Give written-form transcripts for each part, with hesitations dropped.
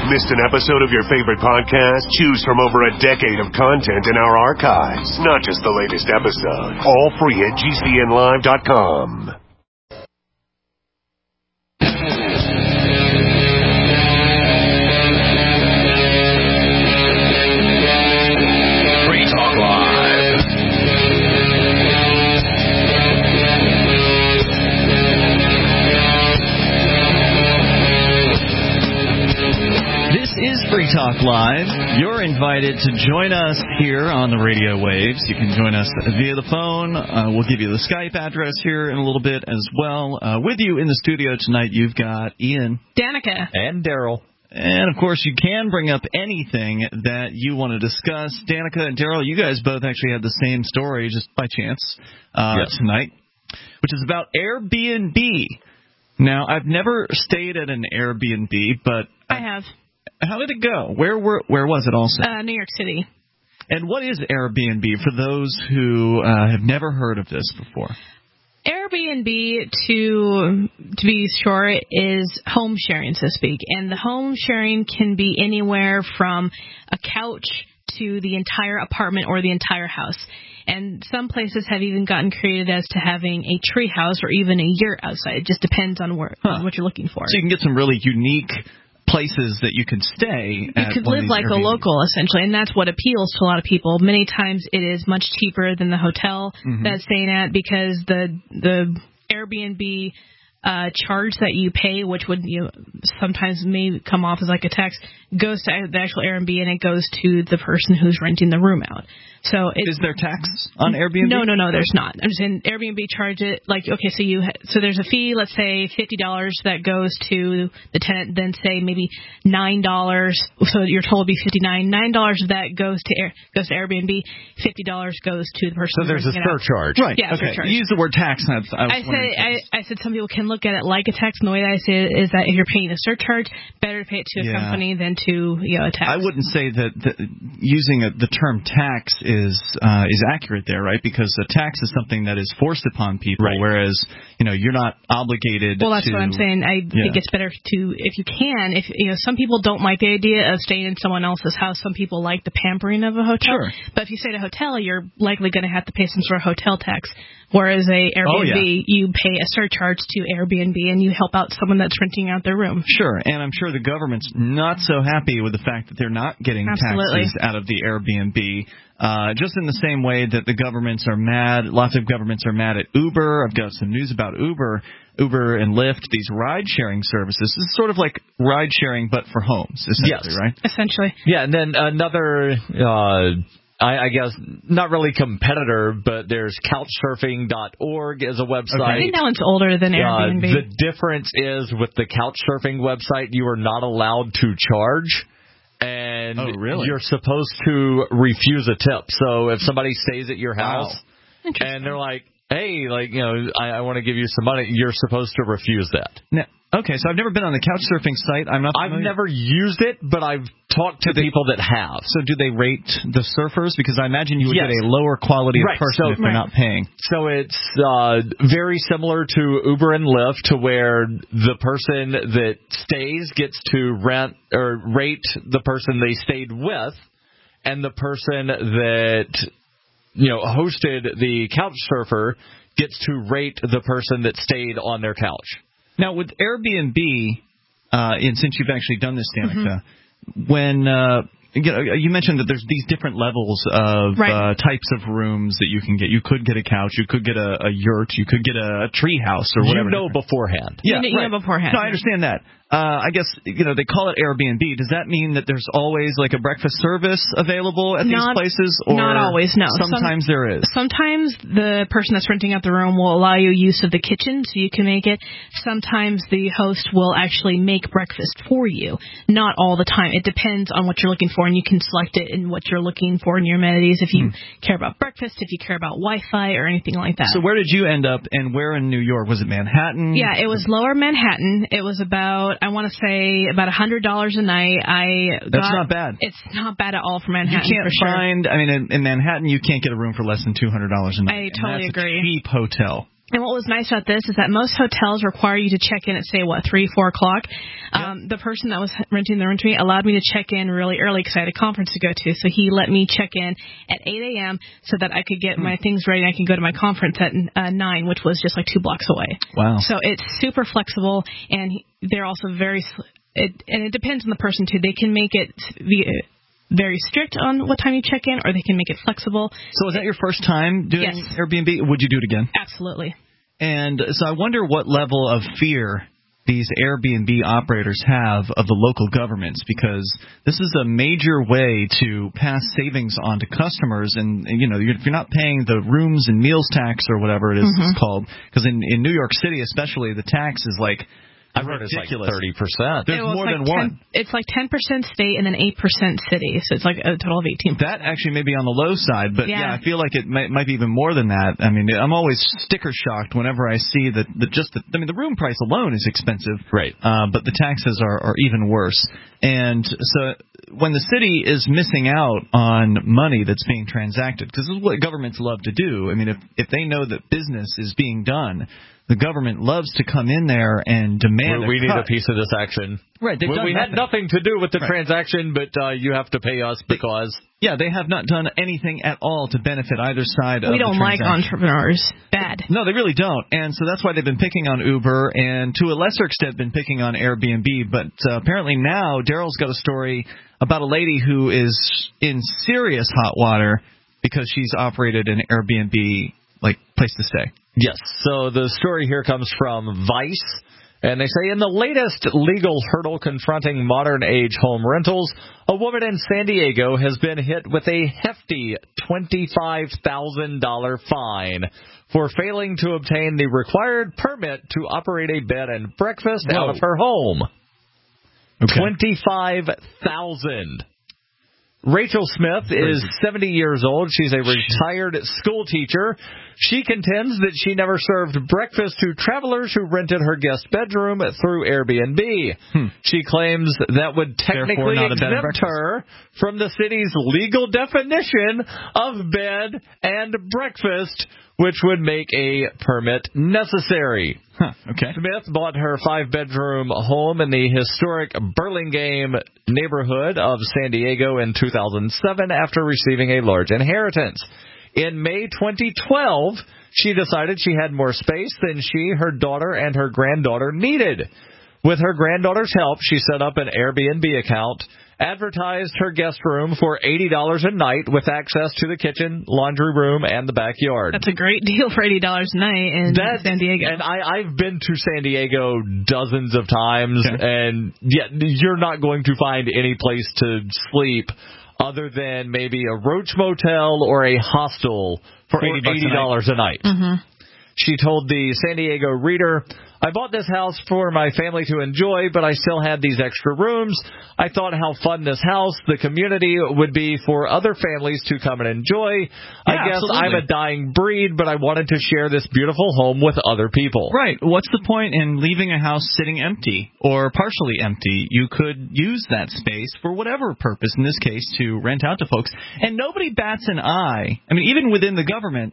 Missed an episode of your favorite podcast? Choose from over a decade of content in our archives. Not just the latest episode. All free at GCNlive.com. Free Talk Live. This is Free Talk Live. You're invited to join us here on the radio waves. You can join us via the phone. We'll give you the Skype address here in a little bit as well. With you in the studio tonight, you've got Ian, Danica, and Daryl. And, of course, you can bring up anything that you want to discuss. Danica and Daryl, you guys both actually had the same story just by chance tonight, which is about Airbnb. Now, I've never stayed at an Airbnb, but I have. How did it go? Where was it also? New York City. And what is Airbnb for those who have never heard of this before? Airbnb, to be short, is home sharing, so to speak. And the home sharing can be anywhere from a couch to the entire apartment or the entire house. And some places have even gotten created as to having a tree house or even a yurt outside. It just depends on what you're looking for. So you can get some really unique places that you can stay at. You could live like a local, essentially, and that's what appeals to a lot of people. Many times it is much cheaper than the hotel that's staying at, because the Airbnb charge that you pay, which would sometimes may come off as like a tax, goes to the actual Airbnb, and it goes to the person who's renting the room out. So is there tax on Airbnb? No, there's not. I'm just saying Airbnb charge it so there's a fee, let's say $50 that goes to the tenant, then say maybe $9, so your total would be $59. $9 of that goes to Airbnb, $50 goes to the person. So there's a surcharge, right? Yeah, okay. Surcharge. You use the word tax. I said some people can look at it like a tax, and the way that I say it is that if you're paying a surcharge, better to pay it to a company than to a tax. I wouldn't say that using the term tax is accurate there, right? Because a tax is something that is forced upon people, right, whereas you're not obligated. Well, that's what I'm saying. I think it's better to, if you can, some people don't like the idea of staying in someone else's house. Some people like the pampering of a hotel. Sure. But if you stay at a hotel, you're likely going to have to pay some sort of hotel tax. Whereas a Airbnb, you pay a surcharge to Airbnb and you help out someone that's renting out their room. Sure, and I'm sure the government's not so happy with the fact that they're not getting taxes out of the Airbnb. Just in the same way that the governments are mad, lots of governments are mad at Uber. I've got some news about Uber and Lyft, these ride-sharing services. This is sort of like ride-sharing, but for homes, essentially, right? Essentially. Yeah, and then another, I guess, not really competitor, but there's Couchsurfing.org as a website. I think that one's older than Airbnb. The difference is with the Couchsurfing website, you are not allowed to charge. And you're supposed to refuse a tip. So if somebody stays at your house and they're like, hey, I want to give you some money, you're supposed to refuse that. Now, okay, so I've never been on the Couchsurfing site. I've never used it, but I've talked to people that have. So do they rate the surfers? Because I imagine you would get a lower quality of person if they're not paying. So it's very similar to Uber and Lyft, to where the person that stays gets to rent or rate the person they stayed with, and the person that hosted the couch surfer gets to rate the person that stayed on their couch. Now, with Airbnb, and since you've actually done this, Danica, when you mentioned that there's these different levels of types of rooms that you can get. You could get a couch, you could get a yurt, you could get a tree house or whatever. Beforehand. Yeah, you know beforehand. No, I understand that. I guess, they call it Airbnb. Does that mean that there's always like a breakfast service available at these places? Or not always, no. Sometimes there is. Sometimes the person that's renting out the room will allow you use of the kitchen so you can make it. Sometimes the host will actually make breakfast for you. Not all the time. It depends on what you're looking for, and you can select it in what you're looking for in your amenities, if you care about breakfast, if you care about Wi-Fi or anything like that. So where did you end up, and where in New York? Was it Manhattan? Yeah, it was Lower Manhattan. It was about, I want to say, about $100 a night. That's not bad. It's not bad at all for Manhattan. You can't find, in Manhattan, you can't get a room for less than $200 a night. I totally agree. It's a cheap hotel. And what was nice about this is that most hotels require you to check in at, say, 3, 4 o'clock. The person that was renting the room to me allowed me to check in really early because I had a conference to go to. So he let me check in at 8 a.m. so that I could get my things ready and I could go to my conference at 9, which was just like 2 blocks away. Wow. So it's super flexible, and they're also very and it depends on the person, too. They can make it very strict on what time you check in, or they can make it flexible. So was that your first time doing Airbnb? Would you do it again? Absolutely. And so I wonder what level of fear these Airbnb operators have of the local governments, because this is a major way to pass savings on to customers. And you know, if you're not paying the rooms and meals tax or whatever it is it's called, because in New York City especially, the tax is like I've heard it's like 30%. There's more than one. It's like 10% state and then 8% city, so it's like a total of 18%. That actually may be on the low side, but I feel like it might be even more than that. I mean, I'm always sticker shocked whenever I see that the room price alone is expensive, right? But the taxes are even worse. And so when the city is missing out on money that's being transacted, because this is what governments love to do. I mean, if they know that business is being done, the government loves to come in there and demand we need a piece of this action. Right. We had nothing to do with the transaction, but you have to pay us because... Yeah, they have not done anything at all to benefit either side of the transaction. We don't like entrepreneurs. Bad. No, they really don't. And so that's why they've been picking on Uber and to a lesser extent been picking on Airbnb. But apparently now Daryl's got a story about a lady who is in serious hot water because she's operated an Airbnb place to stay. Yes. So the story here comes from Vice, and they say in the latest legal hurdle confronting modern-age home rentals, a woman in San Diego has been hit with a hefty $25,000 fine for failing to obtain the required permit to operate a bed and breakfast out of her home. Okay. $25,000. Rachel Smith is 70 years old. She's a retired school teacher. She contends that she never served breakfast to travelers who rented her guest bedroom through Airbnb. She claims that would technically exempt her from the city's legal definition of bed and breakfast, which would make a permit necessary. Okay. Smith bought her 5-bedroom home in the historic Burlingame neighborhood of San Diego in 2007 after receiving a large inheritance. In May 2012, she decided she had more space than she, her daughter, and her granddaughter needed. With her granddaughter's help, she set up an Airbnb account, advertised her guest room for $80 a night with access to the kitchen, laundry room, and the backyard. That's a great deal for $80 a night in San Diego. And I've been to San Diego dozens of times, and yet you're not going to find any place to sleep other than maybe a Roach Motel or a hostel for $80 a night. Mm-hmm. She told the San Diego Reader, I bought this house for my family to enjoy, but I still had these extra rooms. I thought how fun this house, the community, would be for other families to come and enjoy. I guess I'm a dying breed, but I wanted to share this beautiful home with other people. Right. What's the point in leaving a house sitting empty or partially empty? You could use that space for whatever purpose, in this case, to rent out to folks. And nobody bats an eye. I mean, even within the government,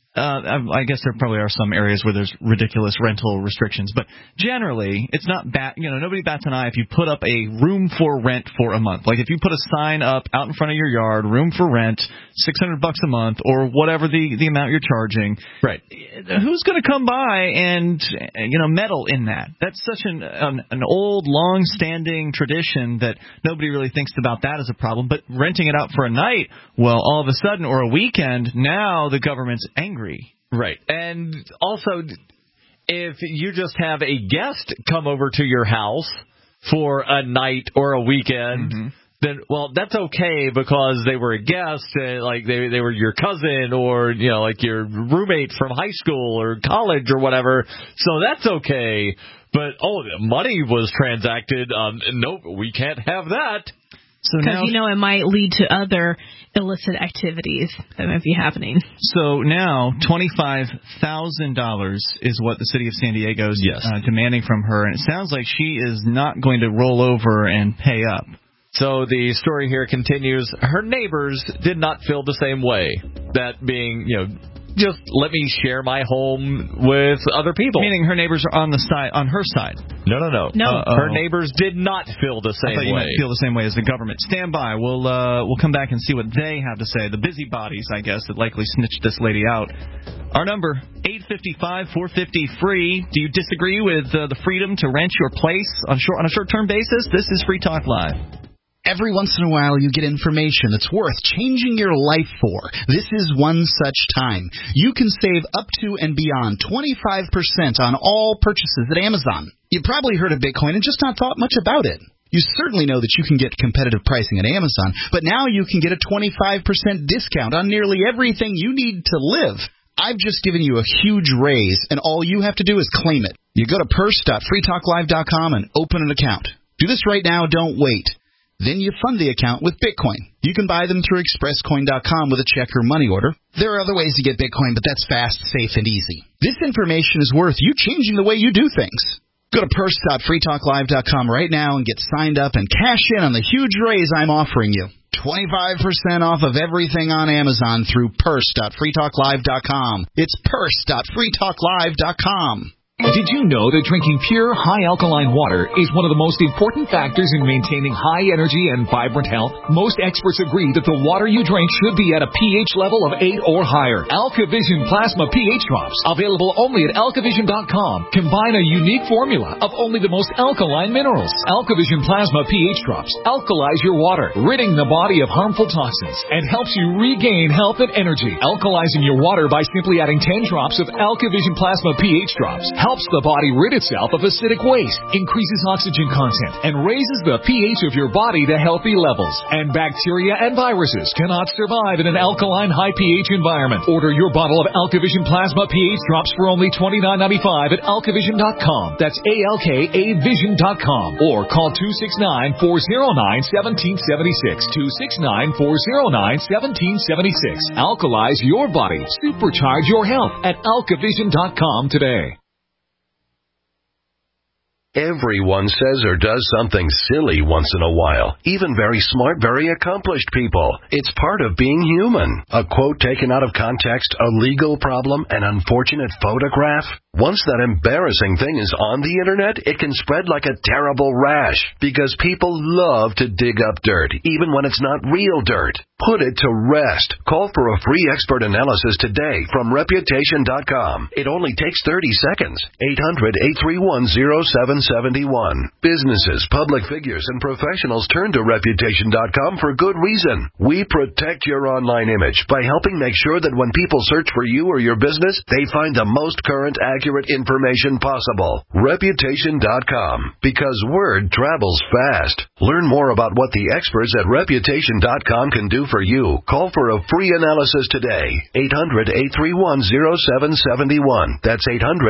I guess there probably are some areas where there's ridiculous rental restrictions, but generally it's not nobody bats an eye if you put up a room for rent for a month. Like if you put a sign up out in front of your yard, room for rent, $600 a month, or whatever the amount you're charging. Right. Who's going to come by and meddle in that? That's such an old, long-standing tradition that nobody really thinks about that as a problem. But renting it out for a night, well, all of a sudden, or a weekend, now the government's angry. Right. And also, if you just have a guest come over to your house for a night or a weekend, then, well, that's okay because they were a guest, and like they were your cousin or, like your roommate from high school or college or whatever. So that's okay. But, the money was transacted. Nope, we can't have that. Because, it might lead to other illicit activities that might be happening. So now $25,000 is what the city of San Diego is demanding from her. And it sounds like she is not going to roll over and pay up. So the story here continues. Her neighbors did not feel the same way. That being, just let me share my home with other people. Meaning her neighbors are on her side. No. No. Her neighbors did not feel the same I thought you way. might feel the same way as the government. Stand by. We'll come back and see what they have to say. The busybodies, I guess, that likely snitched this lady out. Our number, 855-450-FREE. Do you disagree with the freedom to rent your place on a short-term basis? This is Free Talk Live. Every once in a while you get information that's worth changing your life for. This is one such time. You can save up to and beyond 25% on all purchases at Amazon. You probably heard of Bitcoin and just not thought much about it. You certainly know that you can get competitive pricing at Amazon, but now you can get a 25% discount on nearly everything you need to live. I've just given you a huge raise, and all you have to do is claim it. You go to purse.freetalklive.com and open an account. Do this right now, don't wait. Then you fund the account with Bitcoin. You can buy them through expresscoin.com with a check or money order. There are other ways to get Bitcoin, but that's fast, safe, and easy. This information is worth you changing the way you do things. Go to purse.freetalklive.com right now and get signed up and cash in on the huge raise I'm offering you. 25% off of everything on Amazon through purse.freetalklive.com. It's purse.freetalklive.com. Did you know that drinking pure, high-alkaline water is one of the most important factors in maintaining high energy and vibrant health? Most experts agree that the water you drink should be at a pH level of 8 or higher. AlkaVision Plasma pH Drops, available only at alkavision.com, combine a unique formula of only the most alkaline minerals. AlkaVision Plasma pH Drops alkalize your water, ridding the body of harmful toxins, and helps you regain health and energy. Alkalizing your water by simply adding 10 drops of AlkaVision Plasma pH Drops helps the body rid itself of acidic waste, increases oxygen content, and raises the pH of your body to healthy levels. And bacteria and viruses cannot survive in an alkaline high pH environment. Order your bottle of AlkaVision Plasma pH Drops for only $29.95 at alkavision.com. That's ALKAvision.com. Or call 269-409-1776. 269-409-1776. Alkalize your body. Supercharge your health at alkavision.com today. Everyone says or does something silly once in a while. Even very smart, very accomplished people. It's part of being human. A quote taken out of context, a legal problem, an unfortunate photograph. Once that embarrassing thing is on the internet, it can spread like a terrible rash because people love to dig up dirt, even when it's not real dirt. Put it to rest. Call for a free expert analysis today from Reputation.com. It only takes 30 seconds. 800-831-0771. Businesses, public figures, and professionals turn to Reputation.com for good reason. We protect your online image by helping make sure that when people search for you or your business, they find the most current, accurate information possible. Reputation.com. Because word travels fast. Learn more about what the experts at Reputation.com can do for you. Call for a free analysis today. 800-831-0771. That's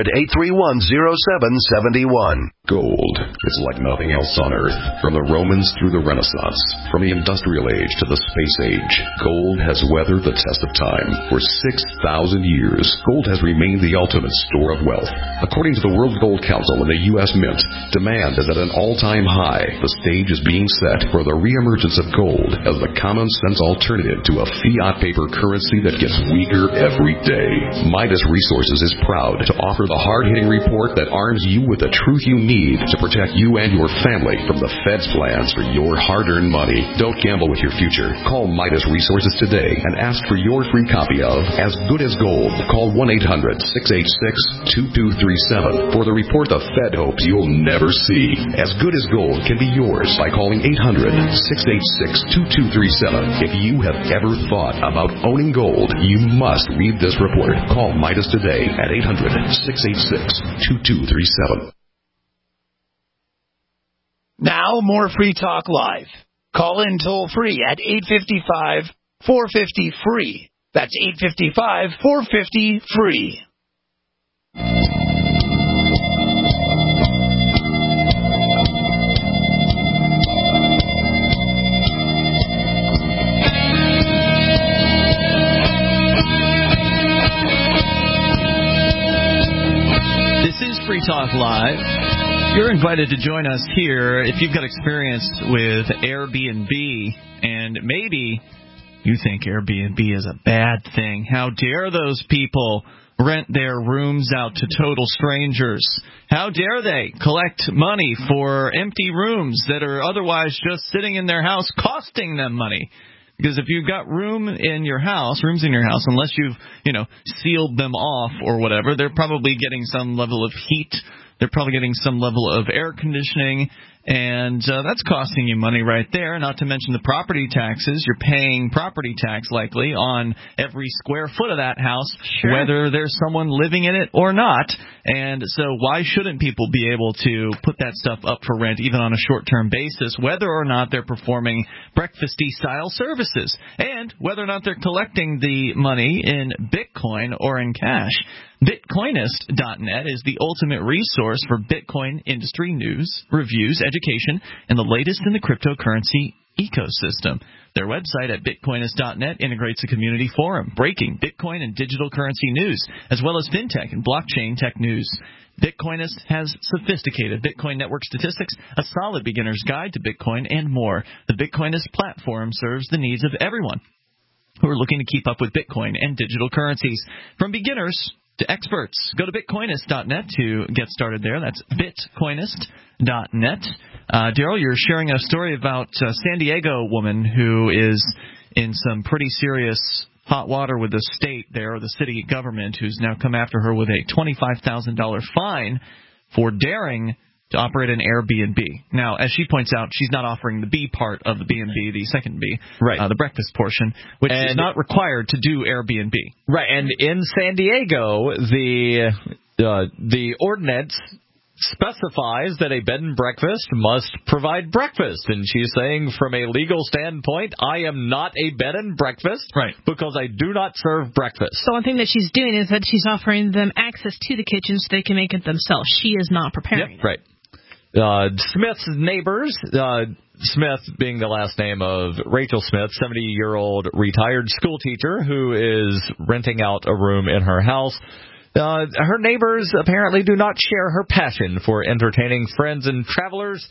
800-831-0771. Gold is like nothing else on Earth. From the Romans through the Renaissance, from the Industrial Age to the Space Age, gold has weathered the test of time. For 6,000 years, gold has remained the ultimate store of wealth. According to the World Gold Council and the U.S. Mint, demand is at an all-time high. The stage is being set for the reemergence of gold as the common-sense alternative to a fiat paper currency that gets weaker every day. Midas Resources is proud to offer the hard-hitting report that arms you with the truth you need to protect you and your family from the Fed's plans for your hard-earned money. Don't gamble with your future. Call Midas Resources today and ask for your free copy of As Good as Gold. Call 1-800-686-2237 for the report the Fed hopes you'll never see. As Good as Gold can be yours by calling 800-686-2237. If you have ever thought about owning gold, you must read this report. Call Midas today at 800-686-2237. Now, more Free Talk Live. Call in toll-free at 855-450-FREE. That's 855-450-FREE. This is Free Talk Live. You're invited to join us here if you've got experience with Airbnb and maybe You think Airbnb is a bad thing. How dare those people rent their rooms out to total strangers? How dare they collect money for empty rooms that are otherwise just sitting in their house costing them money? Because if you've got rooms in your house, unless you've, sealed them off or whatever, they're probably getting some level of heat. They're probably getting some level of air conditioning, and that's costing you money right there, not to mention the property taxes. You're paying property tax likely on every square foot of that house, whether there's someone living in it or not. And so why shouldn't people be able to put that stuff up for rent even on a short-term basis, whether or not they're performing breakfasty-style services, and whether or not they're collecting the money in Bitcoin or in cash? Bitcoinist.net is the ultimate resource for Bitcoin industry news, reviews, education, and the latest in the cryptocurrency ecosystem. Their website at Bitcoinist.net integrates a community forum, breaking Bitcoin and digital currency news, as well as fintech and blockchain tech news. Bitcoinist has sophisticated Bitcoin network statistics, a solid beginner's guide to Bitcoin, and more. The Bitcoinist platform serves the needs of everyone who are looking to keep up with Bitcoin and digital currencies, from beginners to experts. Go to Bitcoinist.net to get started there. That's Bitcoinist.net. Daryl, you're sharing a story about a San Diego woman who is in some pretty serious hot water with the state there, or the city government, who's now come after her with a $25,000 fine for daring to operate an Airbnb. Now, as she points out, she's not offering the B part of the B&B, the second B, the breakfast portion, which is not required to do Airbnb. Right, and in San Diego, the ordinance specifies that a bed and breakfast must provide breakfast. And she's saying, from a legal standpoint, I am not a bed and breakfast because I do not serve breakfast. So one thing that she's doing is that she's offering them access to the kitchen so they can make it themselves. She is not preparing it. Right. Smith's neighbors, Smith being the last name of Rachel Smith, 70-year-old retired school teacher who is renting out a room in her house. Her neighbors apparently do not share her passion for entertaining friends and travelers.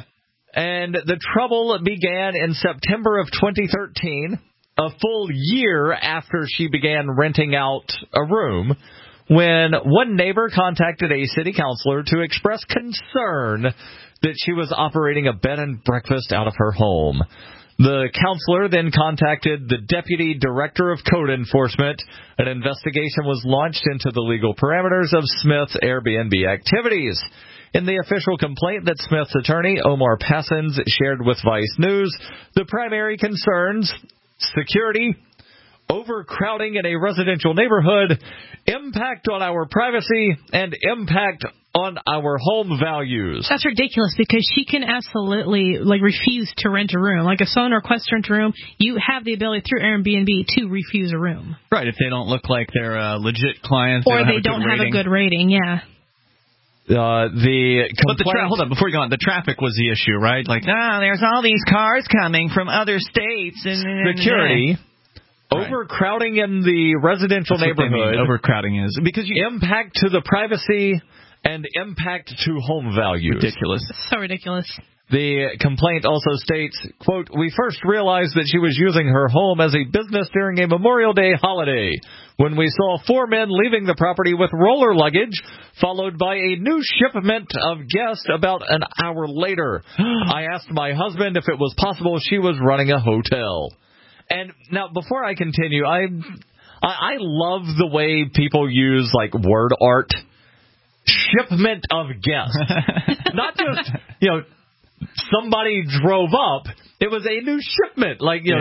And the trouble began in September of 2013, a full year after she began renting out a room, when one neighbor contacted a city councilor to express concern that she was operating a bed and breakfast out of her home. The counselor then contacted the Deputy Director of Code Enforcement. An investigation was launched into the legal parameters of Smith's Airbnb activities. In the official complaint that Smith's attorney, Omar Passons, shared with Vice News, the primary concerns: security, overcrowding in a residential neighborhood, impact on our privacy, and impact on our home values. That's ridiculous, because she can absolutely refuse to rent a room. Like, if someone requests to rent a room, you have the ability through Airbnb to refuse a room. Right, if they don't look like they're a legit client, or they don't have a good rating. Yeah. Hold on, before you go on, the traffic was the issue, right? Like, there's all these cars coming from other states. And security. Overcrowding in the residential neighborhood. Overcrowding is because impact to the privacy and impact to home values. Ridiculous. So ridiculous. The complaint also states, quote, "We first realized that she was using her home as a business during a Memorial Day holiday, when we saw 4 men leaving the property with roller luggage, followed by a new shipment of guests about an hour later. I asked my husband if it was possible she was running a hotel." And now, before I continue, I love the way people use, word art. Shipment of guests. Not just, somebody drove up. It was a new shipment,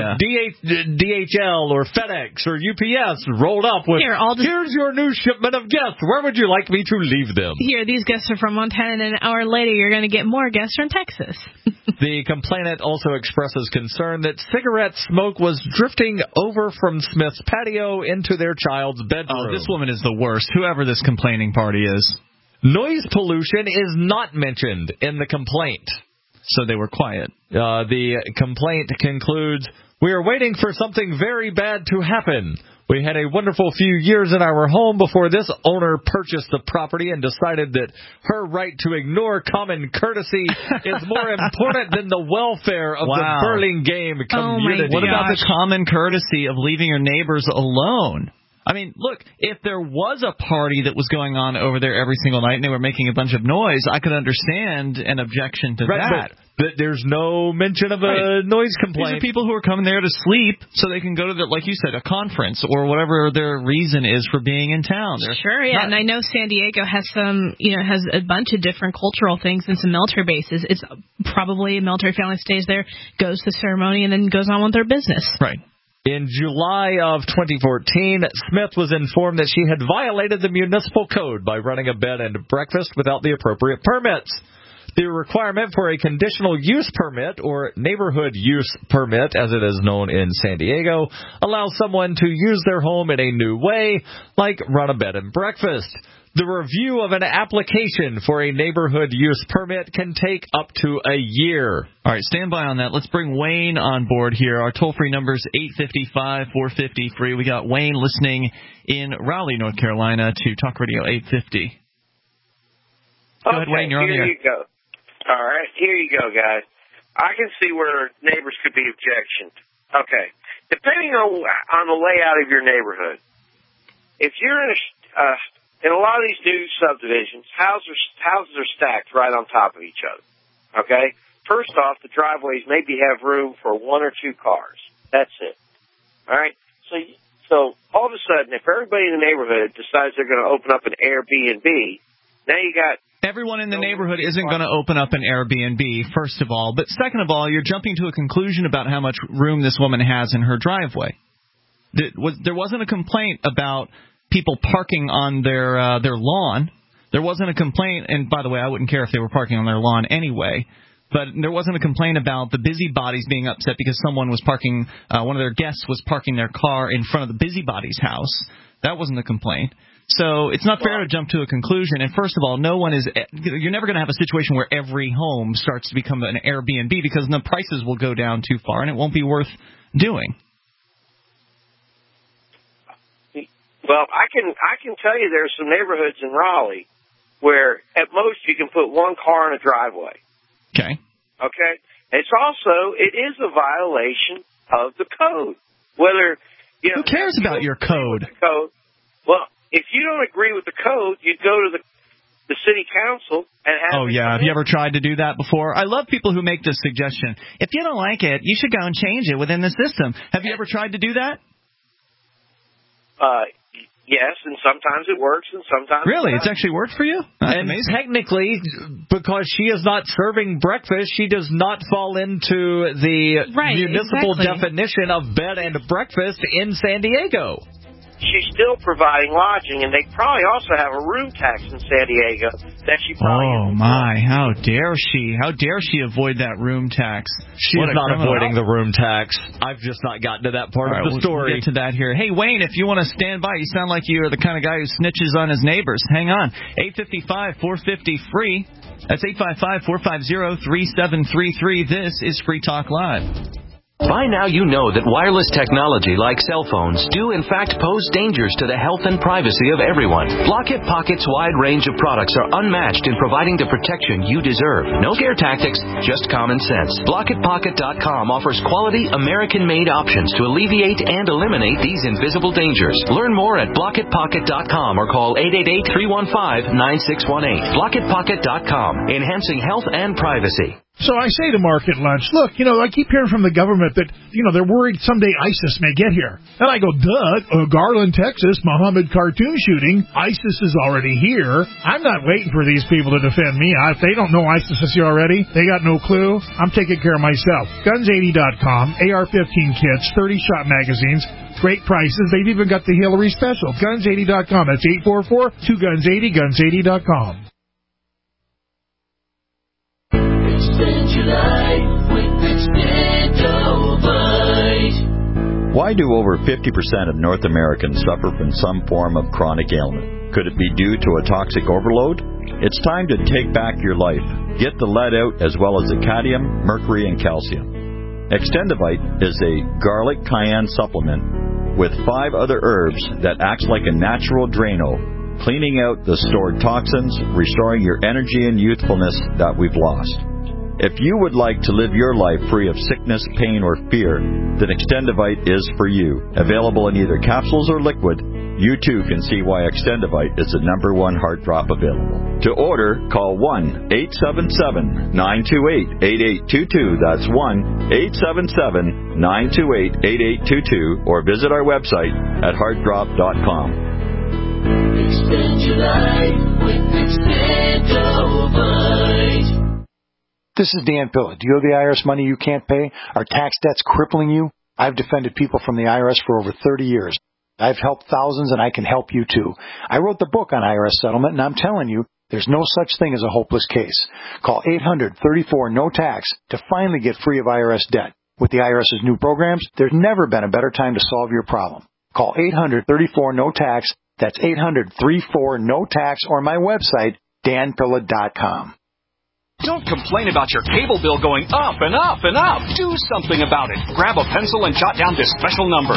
DHL or FedEx or UPS rolled up with, here's your new shipment of guests. Where would you like me to leave them? Here, these guests are from Montana, and an hour later you're going to get more guests from Texas. The complainant also expresses concern that cigarette smoke was drifting over from Smith's patio into their child's bedroom. Oh, this woman is the worst, whoever this complaining party is. Noise pollution is not mentioned in the complaint. so they were quiet. The complaint concludes, "We are waiting for something very bad to happen. We had a wonderful few years in our home before this owner purchased the property and decided that her right to ignore common courtesy is more important than the welfare of the Burlingame community." What about the common courtesy of leaving your neighbors alone? I mean, look, if there was a party that was going on over there every single night and they were making a bunch of noise, I could understand an objection to that. But there's no mention of a noise complaint. These are people who are coming there to sleep so they can go to, like you said, a conference or whatever their reason is for being in town. Sure, yeah. And I know San Diego has has a bunch of different cultural things and some military bases. It's probably a military family stays there, goes to the ceremony, and then goes on with their business. Right. In July of 2014, Smith was informed that she had violated the municipal code by running a bed and breakfast without the appropriate permits. The requirement for a conditional use permit, or neighborhood use permit as it is known in San Diego, allows someone to use their home in a new way, like run a bed and breakfast. The review of an application for a neighborhood use permit can take up to a year. All right, stand by on that. Let's bring Wayne on board here. Our toll-free number is 855-450-FREE. We got Wayne listening in Raleigh, North Carolina to Talk Radio 850. Go ahead, Wayne. You're on the air. Here you go. All right, here you go, guys. I can see where neighbors could be objections. Okay. Depending on the layout of your neighborhood, if you're in a lot of these new subdivisions, houses are stacked right on top of each other. Okay? First off, the driveways maybe have room for one or two cars. That's it. All right? So all of a sudden, if everybody in the neighborhood decides they're going to open up an Airbnb, now you got... Everyone in the neighborhood isn't going to open up an Airbnb, first of all. But second of all, you're jumping to a conclusion about how much room this woman has in her driveway. There wasn't a complaint about people parking on their lawn. There wasn't a complaint, and by the way, I wouldn't care if they were parking on their lawn anyway, but there wasn't a complaint about the busybodies being upset because someone was parking, one of their guests was parking their car in front of the busybody's house. That wasn't a complaint. So it's not fair to jump to a conclusion. And first of all, you're never going to have a situation where every home starts to become an Airbnb because the prices will go down too far and it won't be worth doing. Well, I can tell you there's some neighborhoods in Raleigh where at most you can put one car in a driveway. Okay. Okay. It is a violation of the code. Who cares about your code? Well, if you don't agree with the code, you'd go to the city council and have... Oh, yeah. Have you ever tried to do that before? I love people who make this suggestion. If you don't like it, you should go and change it within the system. Have you ever tried to do that? Yes, and sometimes it works, and sometimes Really? it It's actually worked for you? That's amazing. Technically, because she is not serving breakfast, she does not fall into the municipal definition of bed and breakfast in San Diego. She's still providing lodging, and they probably also have a room tax in San Diego that she probably... Oh, my. How dare she? How dare she avoid that room tax? She's not avoiding the room tax. I've just not gotten to that part of the story. We'll get to that here. Hey, Wayne, if you want to stand by, you sound like you're the kind of guy who snitches on his neighbors. Hang on. 855-450-FREE. That's 855-450-3733. This is Free Talk Live. By now you know that wireless technology like cell phones do in fact pose dangers to the health and privacy of everyone. Blockit Pocket's wide range of products are unmatched in providing the protection you deserve. No scare tactics, just common sense. BlockitPocket.com offers quality American-made options to alleviate and eliminate these invisible dangers. Learn more at BlockitPocket.com or call 888-315-9618. BlockitPocket.com, enhancing health and privacy. So I say to Mark at lunch, look, I keep hearing from the government that, they're worried someday ISIS may get here. And I go, Garland, Texas, Mohammed cartoon shooting. ISIS is already here. I'm not waiting for these people to defend me. If they don't know ISIS is here already, they got no clue. I'm taking care of myself. Guns80.com, AR-15 kits, 30-shot magazines, great prices. They've even got the Hillary special. Guns80.com. That's 844-2-GUNS-80, Guns80.com. Why do over 50% of North Americans suffer from some form of chronic ailment? Could it be due to a toxic overload? It's time to take back your life. Get the lead out as well as the cadmium, mercury, and calcium. Extendivite is a garlic cayenne supplement with 5 other herbs that acts like a natural Drano, cleaning out the stored toxins, restoring your energy and youthfulness that we've lost. If you would like to live your life free of sickness, pain, or fear, then Extendivite is for you. Available in either capsules or liquid, you too can see why Extendivite is the #1 heart drop available. To order, call 1-877-928-8822. That's 1-877-928-8822. Or visit our website at heartdrop.com. Extend your life with Extendivite. This is Dan Pilla. Do you owe the IRS money you can't pay? Are tax debts crippling you? I've defended people from the IRS for over 30 years. I've helped thousands, and I can help you too. I wrote the book on IRS settlement, and I'm telling you, there's no such thing as a hopeless case. Call 800-34-NO-TAX to finally get free of IRS debt. With the IRS's new programs, there's never been a better time to solve your problem. Call 800-34-NO-TAX. That's 800-34-NO-TAX, or my website, danpilla.com. Don't complain about your cable bill going up and up and up. Do something about it. Grab a pencil and jot down this special number,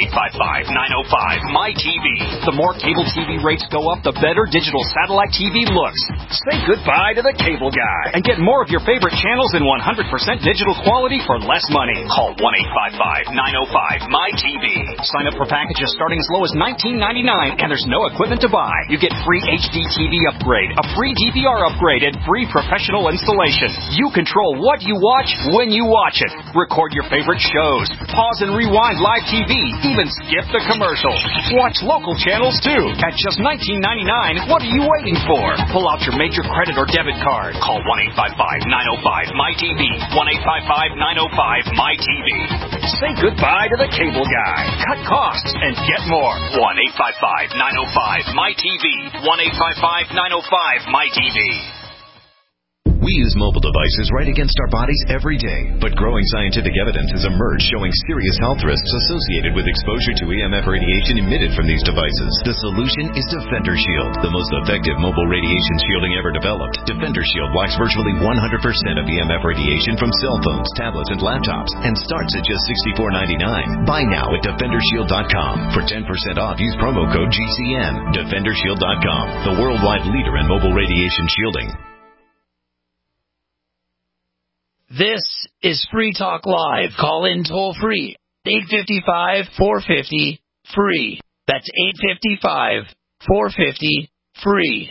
1-855-905-MY-TV. The more cable TV rates go up, the better digital satellite TV looks. Say goodbye to the cable guy and get more of your favorite channels in 100% digital quality for less money. Call 1-855-905-MY-TV. Sign up for packages starting as low as $19.99, and there's no equipment to buy. You get free HD TV upgrade, a free DVR upgrade, and free professional installation. You control what you watch when you watch it. Record your favorite shows. Pause and rewind live TV. Even skip the commercials. Watch local channels too. At just $19.99, what are you waiting for? Pull out your major credit or debit card. Call 1-855-905-MY-TV. 1-855-905-MY-TV. Say goodbye to the cable guy. Cut costs and get more. 1-855-905-MY-TV. 1-855-905-MY-TV. We use mobile devices right against our bodies every day, but growing scientific evidence has emerged showing serious health risks associated with exposure to EMF radiation emitted from these devices. The solution is Defender Shield, the most effective mobile radiation shielding ever developed. Defender Shield blocks virtually 100% of EMF radiation from cell phones, tablets, and laptops, and starts at just $64.99. Buy now at DefenderShield.com. For 10% off, use promo code GCN. DefenderShield.com, the worldwide leader in mobile radiation shielding. This is Free Talk Live. Call in toll free. 855-450-FREE. That's 855-450-FREE.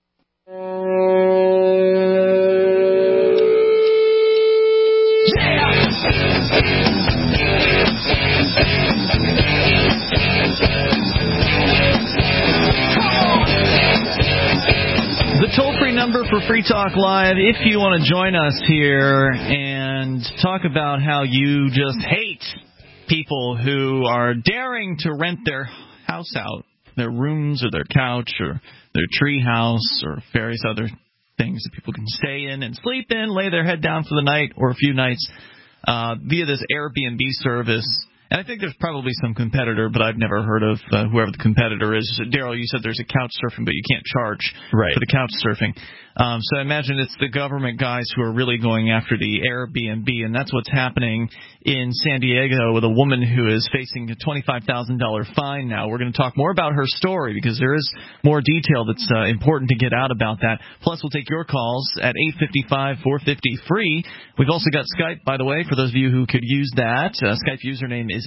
The toll-free number for Free Talk Live, if you want to join us here and talk about how you just hate people who are daring to rent their house out, their rooms or their couch or their tree house or various other things that people can stay in and sleep in, lay their head down for the night or a few nights via this Airbnb service. And I think there's probably some competitor, but I've never heard of whoever the competitor is. Daryl, you said there's a couch surfing, but you can't charge for the couch surfing. So I imagine it's the government guys who are really going after the Airbnb, and that's what's happening in San Diego with a woman who is facing a $25,000 fine now. We're going to talk more about her story because there is more detail that's important to get out about that. Plus, we'll take your calls at 855-450-FREE. We've also got Skype, by the way, for those of you who could use that. Skype username is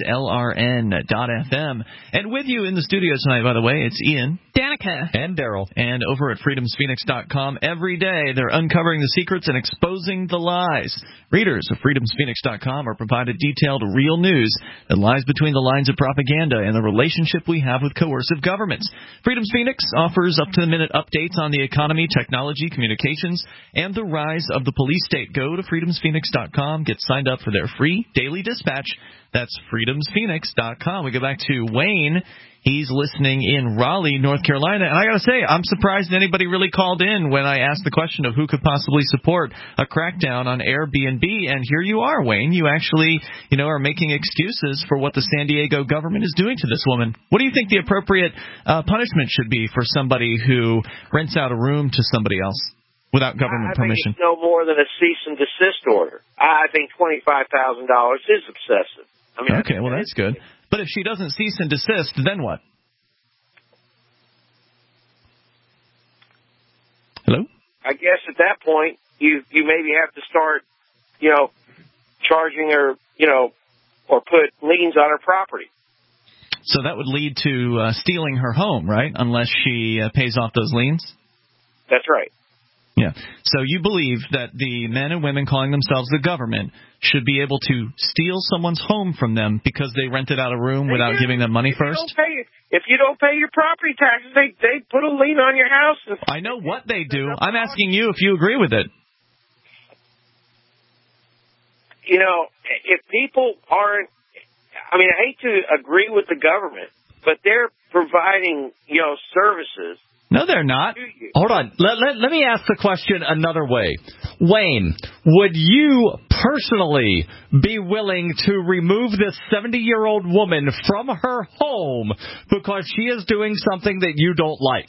LRN.FM. And with you in the studio tonight, by the way, it's Ian, Danica, and Daryl. And over at freedomsphoenix.com, every day they're uncovering the secrets and exposing the lies. Readers of freedomsphoenix.com are provided detailed, real news that lies between the lines of propaganda and the relationship we have with coercive governments. Freedom's Phoenix offers up-to-the-minute updates on the economy, technology, communications, and the rise of the police state. Go to freedomsphoenix.com, get signed up for their free daily dispatch. That's freedomsphoenix.com. We go back to Wayne. He's listening in Raleigh, North Carolina. And I got to say, I'm surprised anybody really called in when I asked the question of who could possibly support a crackdown on Airbnb. And here you are, Wayne. You actually, are making excuses for what the San Diego government is doing to this woman. What do you think the appropriate punishment should be for somebody who rents out a room to somebody else? without government permission. I think it's no more than a cease and desist order. I think $25,000 is excessive. I mean, okay, well, that's good. But if she doesn't cease and desist, then what? Hello? I guess at that point, you maybe have to start, charging her, or put liens on her property. So that would lead to stealing her home, right? Unless she pays off those liens? That's right. Yeah. So you believe that the men and women calling themselves the government should be able to steal someone's home from them because they rented out a room without giving them money first? If you don't pay your property taxes, they put a lien on your house. I know what they do. I'm asking you if you agree with it. If people aren't, I hate to agree with the government, but they're providing, services. No, they're not. Hold on. Let me ask the question another way. Wayne, would you personally be willing to remove this 70-year-old woman from her home because she is doing something that you don't like?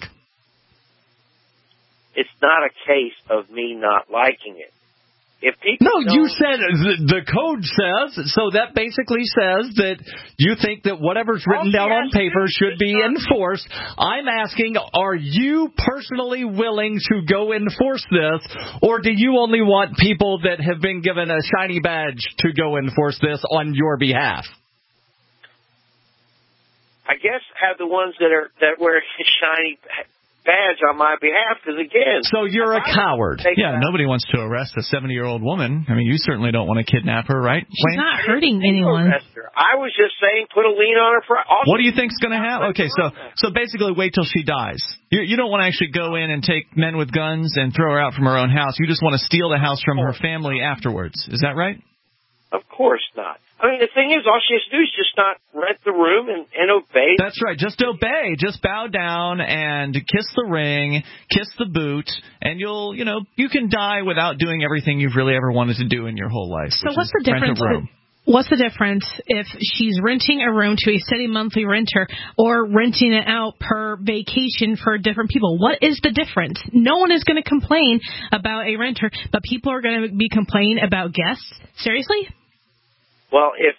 It's not a case of me not liking it. If people you said the code says, so that basically says that you think that whatever's written down on paper should be enforced. I'm asking, are you personally willing to go enforce this, or do you only want people that have been given a shiny badge to go enforce this on your behalf? I guess have the ones that wear shiny badge on my behalf, because again... So you're a coward. Yeah, nobody wants to arrest a 70-year-old woman. You certainly don't want to kidnap her, right? She's not hurting anyone. I was just saying put a lien on her... What do you think's going to happen? Okay, so basically wait till she dies. You don't want to actually go in and take men with guns and throw her out from her own house. You just want to steal the house from her family afterwards. Is that right? Of course not. The thing is, all she has to do is just not rent the room and obey. That's right. Just obey. Just bow down and kiss the ring, kiss the boot, and you can die without doing everything you've really ever wanted to do in your whole life. So what's the difference? What's the difference if she's renting a room to a steady monthly renter or renting it out per vacation for different people? What is the difference? No one is going to complain about a renter, but people are going to be complaining about guests? Seriously? Well, if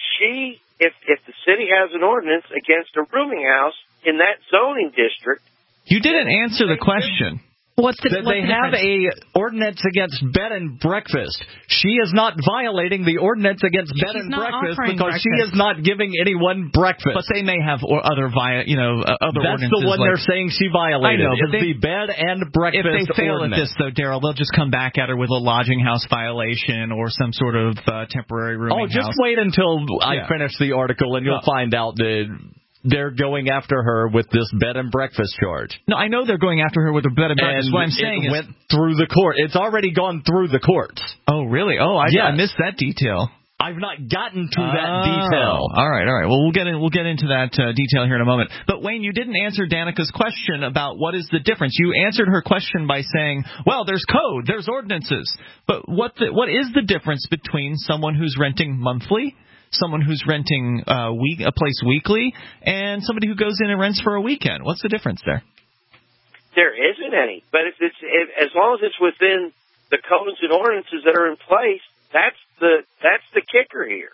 the city has an ordinance against a rooming house in that zoning district... You didn't answer the question. They have a ordinance against bed and breakfast. She is not violating the ordinance against bed and breakfast because she is not giving anyone breakfast. But they may have other ordinances. That's the one they're saying she violated. I know, but the bed and breakfast ordinance. If they fail ordinance. at this, though, Daryl, they'll just come back at her with a lodging house violation or some sort of temporary rooming house. Just wait until I finish the article and you'll find out that they're going after her with this bed and breakfast charge. No, I know they're going after her with a bed and breakfast. And what I'm saying went through the court. It's already gone through the courts. Oh, really? Oh, I missed that detail. I've not gotten to that detail. All right. Well, we'll get into that detail here in a moment. But Wayne, you didn't answer Danica's question about what is the difference. You answered her question by saying, "Well, there's code, there's ordinances." But what is the difference between someone who's renting monthly, someone who's renting a place weekly, and somebody who goes in and rents for a weekend? What's the difference there? There isn't any. But as long as it's within the codes and ordinances that are in place, that's the kicker here.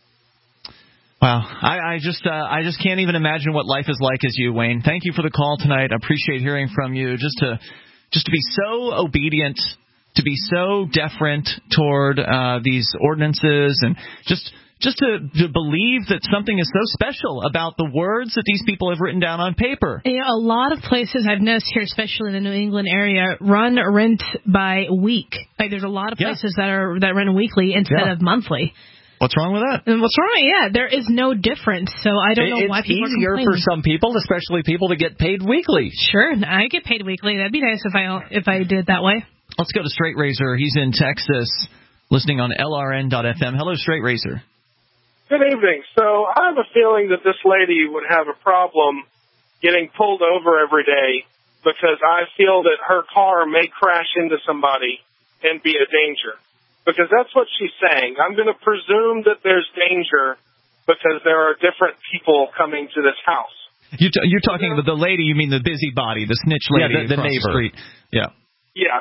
Wow, I just can't even imagine what life is like as you, Wayne. Thank you for the call tonight. I appreciate hearing from you. Just to be so obedient, to be so deferent toward these ordinances, and just to believe that something is so special about the words that these people have written down on paper. A lot of places I've noticed here, especially in the New England area, run rent by week. There's a lot of places that rent weekly instead of monthly. What's wrong with that? And what's wrong? Yeah, there is no difference. So I don't know why people are complaining. It's easier for some people, especially people that get paid weekly. Sure, I get paid weekly. That'd be nice if I did it that way. Let's go to Straight Razor. He's in Texas, listening on LRN.FM. Hello, Straight Razor. Good evening. So I have a feeling that this lady would have a problem getting pulled over every day because I feel that her car may crash into somebody and be a danger. Because that's what she's saying. I'm going to presume that there's danger because there are different people coming to this house. You're talking about the lady, you mean the busybody, the snitch lady the across neighbor. the street. Yeah. Yeah.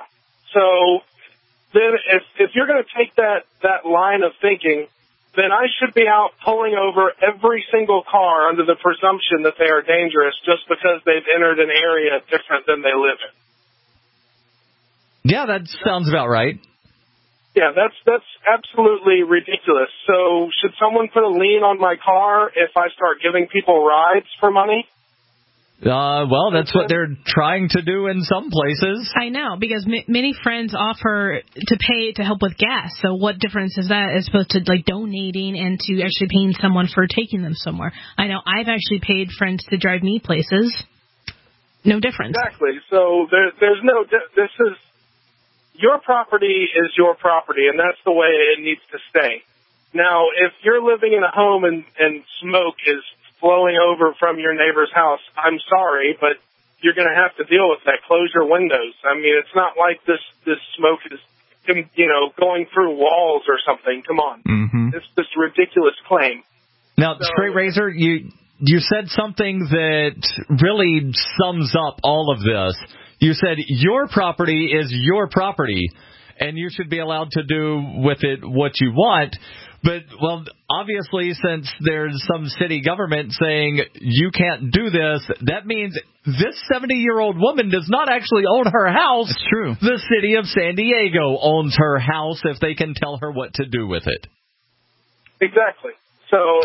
So then if you're going to take that line of thinking, then I should be out pulling over every single car under the presumption that they are dangerous just because they've entered an area different than they live in. Yeah, that sounds about right. Yeah, that's absolutely ridiculous. So should someone put a lien on my car if I start giving people rides for money? Well, that's what they're trying to do in some places. I know, because many friends offer to pay to help with gas. So what difference is that as opposed to like donating and to actually paying someone for taking them somewhere? I know I've actually paid friends to drive me places. No difference. Exactly. So there's no. This is your property is your property, and that's the way it needs to stay. Now, if you're living in a home and smoke is flowing over from your neighbor's house, I'm sorry, but you're going to have to deal with that. Close your windows. I mean, it's not like this smoke is, going through walls or something. Come on. Mm-hmm. It's just a ridiculous claim. Now, Straight Razor, you said something that really sums up all of this. You said your property is your property, and you should be allowed to do with it what you want. But, well, obviously, since there's some city government saying you can't do this, that means this 70-year-old woman does not actually own her house. That's true. The city of San Diego owns her house if they can tell her what to do with it. Exactly. So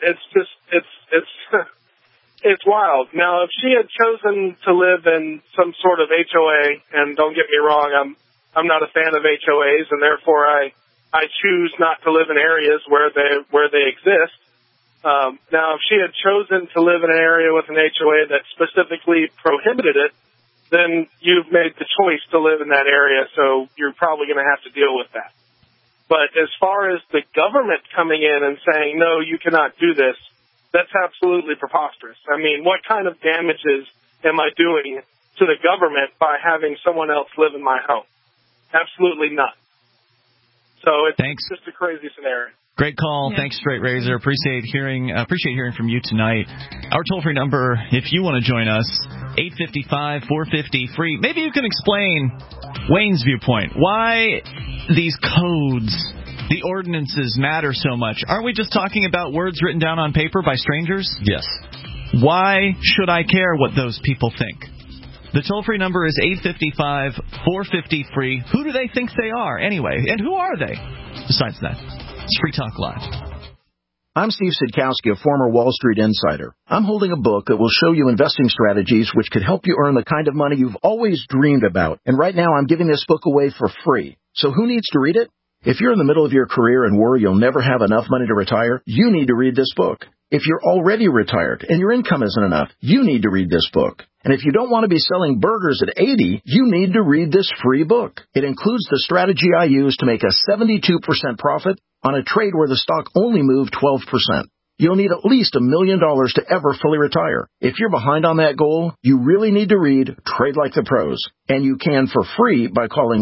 it's wild. Now, if she had chosen to live in some sort of HOA, and don't get me wrong, I'm not a fan of HOAs, and therefore I choose not to live in areas where they exist. Now, if she had chosen to live in an area with an HOA that specifically prohibited it, then you've made the choice to live in that area, so you're probably going to have to deal with that. But as far as the government coming in and saying, no, you cannot do this, that's absolutely preposterous. I mean, what kind of damages am I doing to the government by having someone else live in my home? Absolutely none. So it's just a crazy scenario. Great call. Yeah. Thanks, Straight Razor. Appreciate hearing from you tonight. Our toll-free number, if you want to join us, 855-450-FREE. Maybe you can explain Wayne's viewpoint. Why these codes, the ordinances matter so much. Aren't we just talking about words written down on paper by strangers? Yes. Why should I care what those people think? The toll-free number is 855-450-FREE. Who do they think they are, anyway? And who are they? Besides that, it's Free Talk Live. I'm Steve Sidkowski, a former Wall Street insider. I'm holding a book that will show you investing strategies which could help you earn the kind of money you've always dreamed about. And right now, I'm giving this book away for free. So who needs to read it? If you're in the middle of your career and worry you'll never have enough money to retire, you need to read this book. If you're already retired and your income isn't enough, you need to read this book. And if you don't want to be selling burgers at 80, you need to read this free book. It includes the strategy I use to make a 72% profit on a trade where the stock only moved 12%. You'll need at least $1 million to ever fully retire. If you're behind on that goal, you really need to read Trade Like the Pros. And you can for free by calling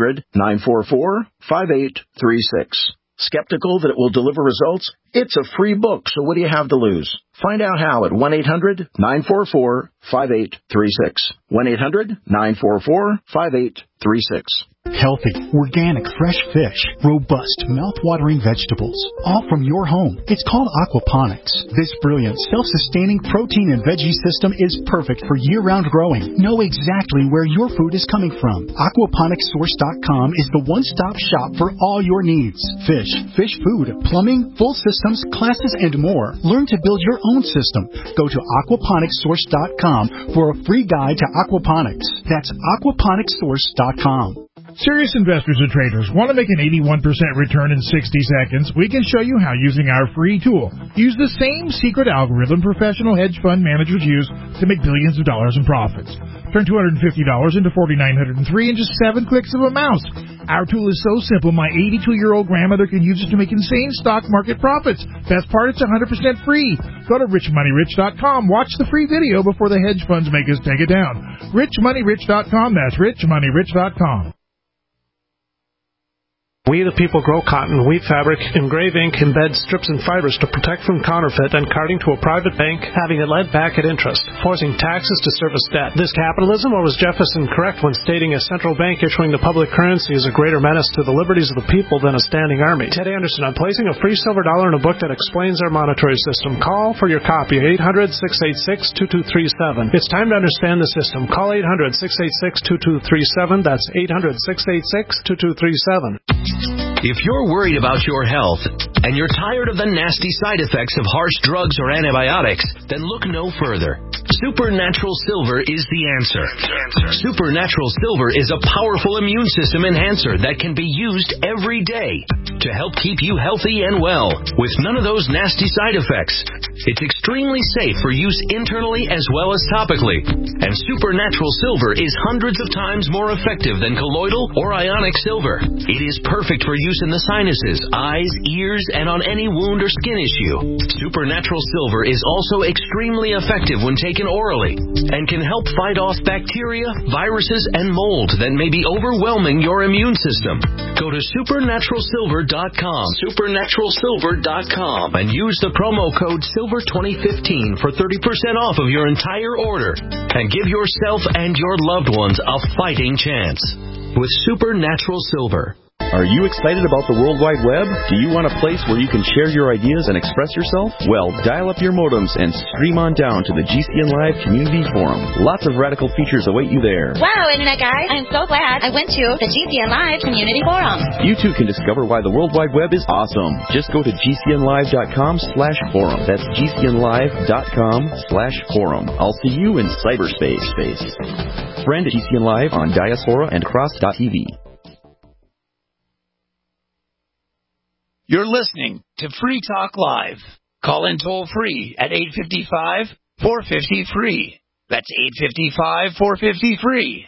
1-800-944-5836. Skeptical that it will deliver results? It's a free book, so what do you have to lose? Find out how at 1-800-944-5836. 1-800-944-5836. Healthy, organic, fresh fish, robust, mouth-watering vegetables, all from your home. It's called aquaponics. This brilliant, self-sustaining protein and veggie system is perfect for year-round growing. Know exactly where your food is coming from. Aquaponicssource.com is the one-stop shop for all your needs. Fish, fish food, plumbing, full systems, classes, and more. Learn to build your own system. Go to aquaponicssource.com for a free guide to aquaponics. That's aquaponicssource.com. Serious investors and traders want to make an 81% return in 60 seconds? We can show you how using our free tool. Use the same secret algorithm professional hedge fund managers use to make billions of dollars in profits. Turn $250 into $4,903 in just 7 clicks of a mouse. Our tool is so simple, my 82-year-old grandmother can use it to make insane stock market profits. Best part, it's 100% free. Go to richmoneyrich.com. Watch the free video before the hedge funds make us take it down. richmoneyrich.com. That's richmoneyrich.com. We the people grow cotton, weave fabric, engrave ink, embed strips and fibers to protect from counterfeit and carting to a private bank, having it lent back at interest. forcing taxes to service debt. This capitalism, or was Jefferson correct when stating a central bank issuing the public currency is a greater menace to the liberties of the people than a standing army? Ted Anderson, I'm placing a free silver dollar in a book that explains our monetary system. Call for your copy, 800-686-2237. It's time to understand the system. Call 800-686-2237. That's 800-686-2237. If you're worried about your health and you're tired of the nasty side effects of harsh drugs or antibiotics, then look no further. Supernatural Silver is the answer. Supernatural Silver is a powerful immune system enhancer that can be used every day to help keep you healthy and well with none of those nasty side effects. It's extremely safe for use internally as well as topically. And Supernatural Silver is hundreds of times more effective than colloidal or ionic silver. It is perfect for use in the sinuses, eyes, ears, and on any wound or skin issue. Supernatural Silver is also extremely effective when taken orally and can help fight off bacteria, viruses, and mold that may be overwhelming your immune system. Go to supernaturalsilver.com, supernaturalsilver.com, and use the promo code SILVER2015 for 30% off of your entire order and give yourself and your loved ones a fighting chance with Supernatural Silver. Are you excited about the World Wide Web? Do you want a place where you can share your ideas and express yourself? Well, dial up your modems and stream on down to the GCN Live Community Forum. Lots of radical features await you there. Wow, Internet guys, I'm so glad I went to the GCN Live Community Forum. You too can discover why the World Wide Web is awesome. Just go to GCNlive.com/forum. That's GCNlive.com/forum. I'll see you in cyberspace. Friend GCN Live on Diaspora and Cross.tv. You're listening to Free Talk Live. Call in toll free at 855-450-FREE. That's 855-450-FREE.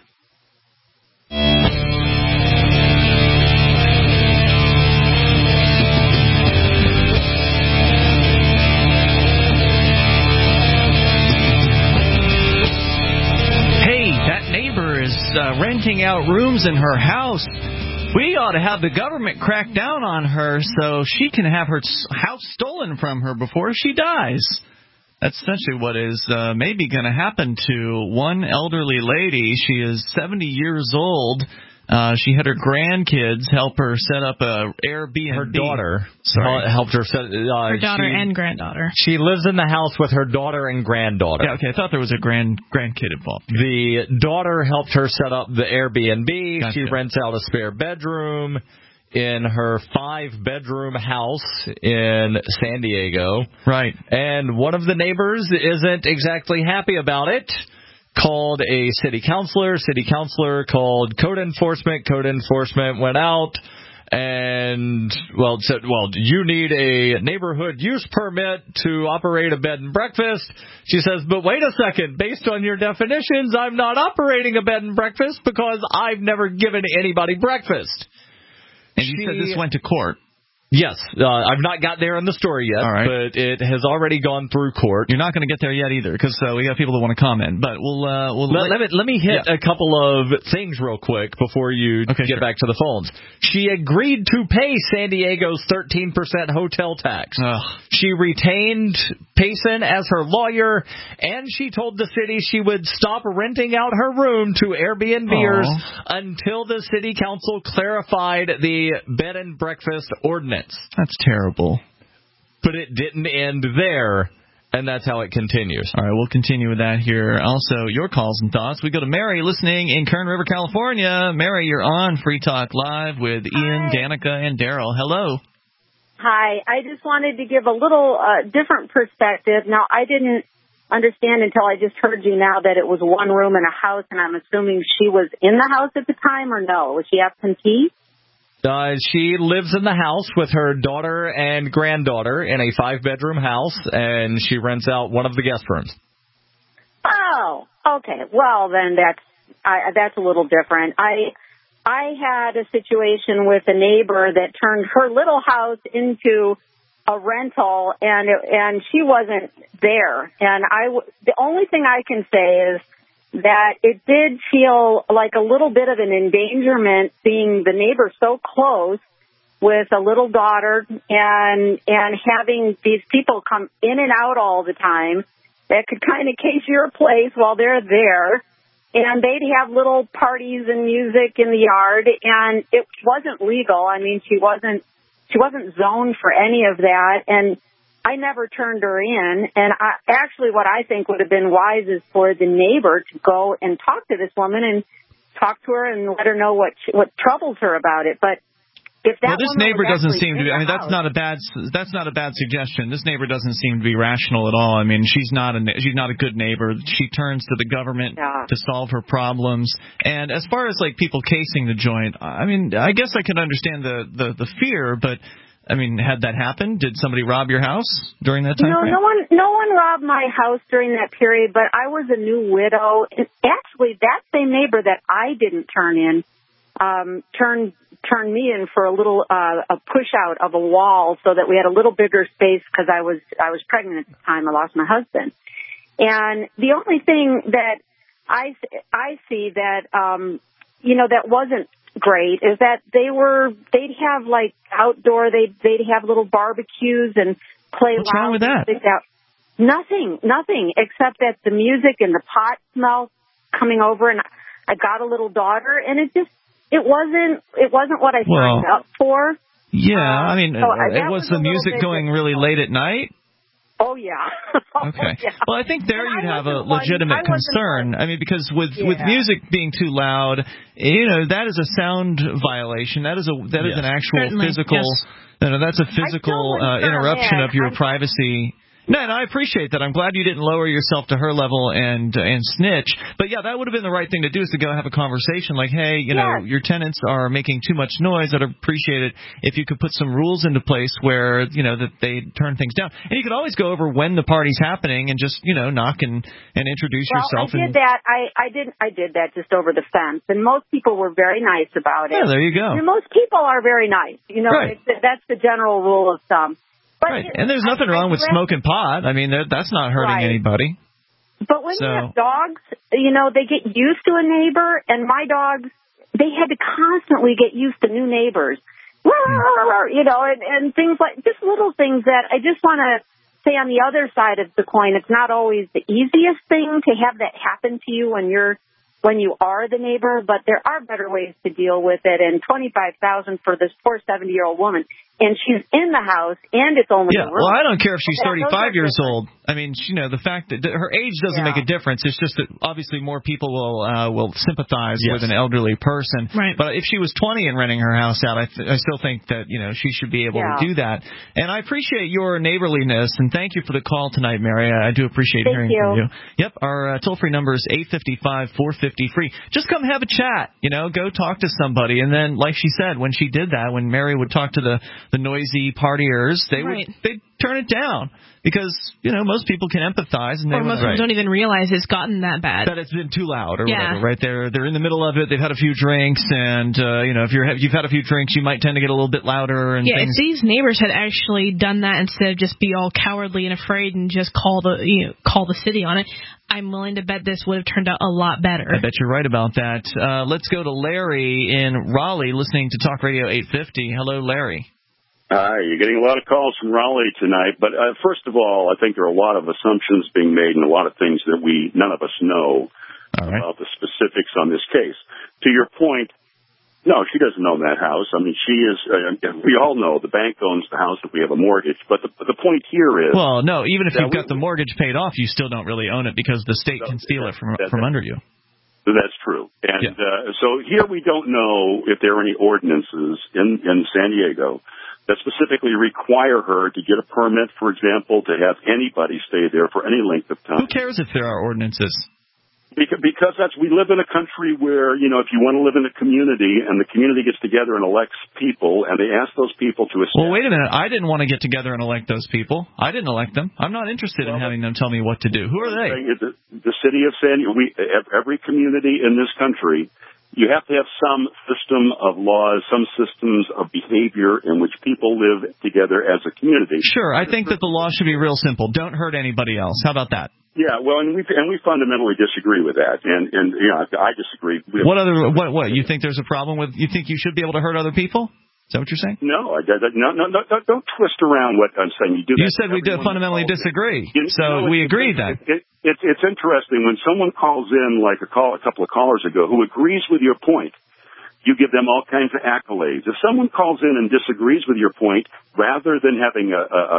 Hey, that neighbor is renting out rooms in her house. We ought to have the government crack down on her so she can have her house stolen from her before she dies. That's essentially what is maybe going to happen to one elderly lady. She is 70 years old. She had her grandkids help her set up a Airbnb. Her daughter helped her set. Her daughter and granddaughter. She lives in the house with her daughter and granddaughter. Yeah, okay. I thought there was a grandkid involved. The daughter helped her set up the Airbnb. Gotcha. She rents out a spare bedroom in her 5-bedroom house in San Diego. Right. And one of the neighbors isn't exactly happy about it. Called a city councilor. City councilor called code enforcement. Code enforcement went out and, said, you need a neighborhood use permit to operate a bed and breakfast. She says, but wait a second. Based on your definitions, I'm not operating a bed and breakfast because I've never given anybody breakfast. And you said this went to court. Yes, I've not got there in the story yet, but it has already gone through court. You're not going to get there yet either, because we got people that want to comment. But let me hit a couple of things real quick before you get back to the phones. She agreed to pay San Diego's 13% hotel tax. She retained Payson as her lawyer, and she told the city she would stop renting out her room to Airbnbers until the city council clarified the bed and breakfast ordinance. That's terrible. But it didn't end there, and that's how it continues. All right, we'll continue with that here. Also, your calls and thoughts. We go to Mary listening in Kern River, California. Mary, you're on Free Talk Live with Ian, Danica, and Daryl. Hello. Hi. I just wanted to give a little different perspective. Now, I didn't understand until I just heard you now that it was one room in a house, and I'm assuming she was in the house at the time, or no? Was she absentee? She lives in the house with her daughter and granddaughter in a 5-bedroom house, and she rents out one of the guest rooms. Oh, okay. Well, then that's a little different. I had a situation with a neighbor that turned her little house into a rental, and she wasn't there. And the only thing I can say is that it did feel like a little bit of an endangerment seeing the neighbor so close with a little daughter and having these people come in and out all the time. that could kind of case your place while they're there. And they'd have little parties and music in the yard, and it wasn't legal. I mean, she wasn't zoned for any of that, and I never turned her in. And actually what I think would have been wise is for the neighbor to go and talk to this woman and talk to her and let her know what troubles her about it. But if that this neighbor doesn't seem to be. I mean, that's not a bad suggestion. This neighbor doesn't seem to be rational at all. I mean, she's not a good neighbor. She turns to the government to solve her problems. And as far as like people casing the joint, I mean, I guess I can understand the fear, but I mean, had that happened? Did somebody rob your house during that time frame? No one robbed my house during that period, but I was a new widow. And actually, that same neighbor that I didn't turn in turned me in for a little a push out of a wall so that we had a little bigger space because I was pregnant at the time. I lost my husband, and the only thing that I see that that wasn't great is that they'd have like outdoor they'd have little barbecues and play. What's wrong with that? Nothing except that the music and the pot smell coming over, and I got a little daughter, and it wasn't what I signed up for. Yeah, I mean, was the music going really late at night? Oh, yeah. Okay. Yeah. Well, I think there you'd have a legitimate concern. I mean, because with music being too loud, that is a sound violation. That is an actual physical. Yes. That's a physical interruption of your privacy. No, and I appreciate that. I'm glad you didn't lower yourself to her level and snitch. But, yeah, that would have been the right thing to do, is to go have a conversation like, hey, your tenants are making too much noise. I'd appreciate it if you could put some rules into place where, that they turn things down. And you could always go over when the party's happening and just, knock and introduce yourself. I did that. I did that just over the fence. And most people were very nice about it. Yeah, there you go. And most people are very nice. Right. That's the general rule of thumb. But right, and there's nothing wrong with smoking pot. I mean, that's not hurting anybody. But when you have dogs, they get used to a neighbor, and my dogs, they had to constantly get used to new neighbors. And things like, just little things that I just want to say on the other side of the coin, it's not always the easiest thing to have that happen to you when you are the neighbor, but there are better ways to deal with it. And $25,000 for this poor 70-year-old woman, and she's in the house, and it's only a room. Well, I don't care if she's 35 years old. I mean, the fact that her age doesn't make a difference. It's just that obviously more people will sympathize with an elderly person. Right. But if she was 20 and renting her house out, I still think that she should be able to do that. And I appreciate your neighborliness, and thank you for the call tonight, Mary. I do appreciate hearing from you. Yep. Our toll-free number is 855-450-FREE. Just come have a chat. Go talk to somebody, and then, like she said, when she did that, when Mary would talk to the noisy partiers, they'd turn it down because most people can empathize, and most people don't even realize it's gotten that bad, that it's been too loud or whatever. Right, they're in the middle of it. They've had a few drinks, and if you've had a few drinks, you might tend to get a little bit louder. And if these neighbors had actually done that instead of just be all cowardly and afraid and just call the city on it, I'm willing to bet this would have turned out a lot better. I bet you're right about that. Let's go to Larry in Raleigh, listening to Talk Radio 850. Hello, Larry. Hi, you're getting a lot of calls from Raleigh tonight, but first of all, I think there are a lot of assumptions being made and a lot of things that none of us know about the specifics on this case. To your point, no, she doesn't own that house. I mean, she is, we all know the bank owns the house if we have a mortgage, but the point here is... Well, no, even if you've got the mortgage paid off, you still don't really own it because the state can steal it from under you. That's true. And so here we don't know if there are any ordinances in San Diego that specifically require her to get a permit, for example, to have anybody stay there for any length of time. Who cares if there are ordinances? Because we live in a country where, if you want to live in a community and the community gets together and elects people and they ask those people to establish... Well, wait a minute. I didn't want to get together and elect those people. I didn't elect them. I'm not interested in having them tell me what to do. Who are they? The city of San Diego, every community in this country... You have to have some system of laws, some systems of behavior in which people live together as a community. Sure, I think that the law should be real simple. Don't hurt anybody else. How about that? Yeah, well, and we fundamentally disagree with that, and I disagree. What? You think there's a problem with? You think you should be able to hurt other people? Is that what you're saying? No, don't twist around what I'm saying. You said we fundamentally disagree, so we agreed that. It's interesting when someone calls in, like a couple of callers ago, who agrees with your point. You give them all kinds of accolades. If someone calls in and disagrees with your point, rather than having